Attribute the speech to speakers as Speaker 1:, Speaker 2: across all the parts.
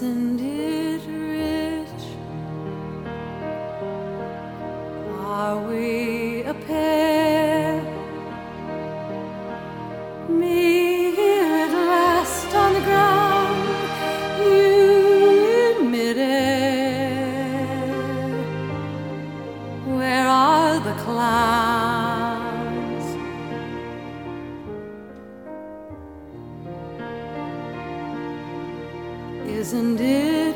Speaker 1: Isn't it rich? Are we a pair? Me here at last on the ground, you in midair. Where are the clowns? Isn't it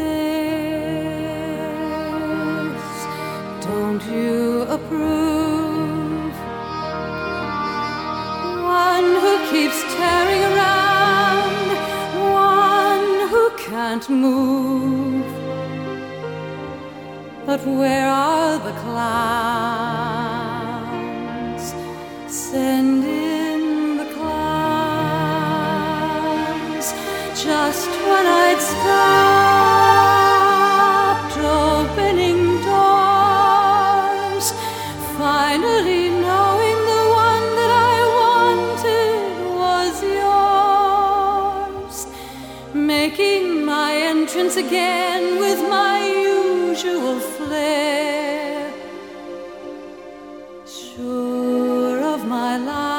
Speaker 1: bliss? Don't you approve? One who keeps tearing around, one who can't move. But where are the clowns? Send in the clowns. Just when I'd stopped opening doors, finally knowing the one that I wanted was yours, making my entrance again with my usual flair, sure of my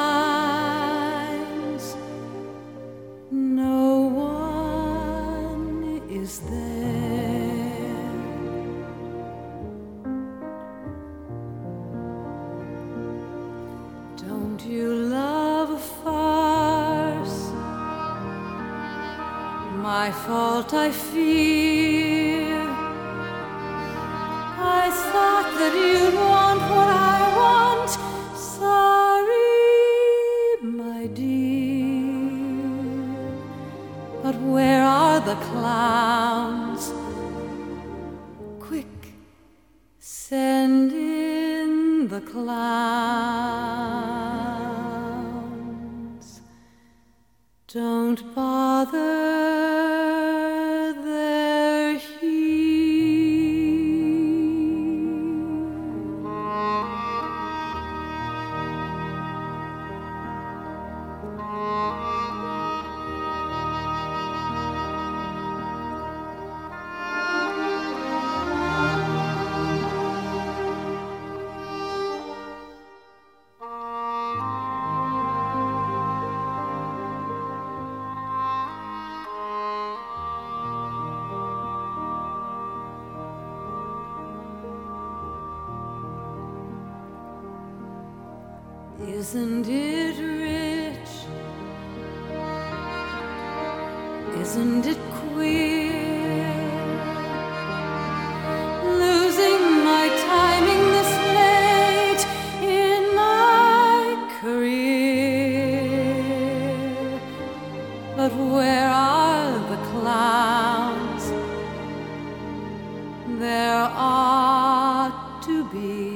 Speaker 1: lines, no one is there. Don't you love a farce? My fault, I fear. I thought that you'd want what I want. Sorry, my dear. But where are the clowns? Quick, send in the clowns. Don't bother, they're here. Isn't it rich? Isn't it queer? Losing my timing this late in my career. But where are the clowns? There ought to be.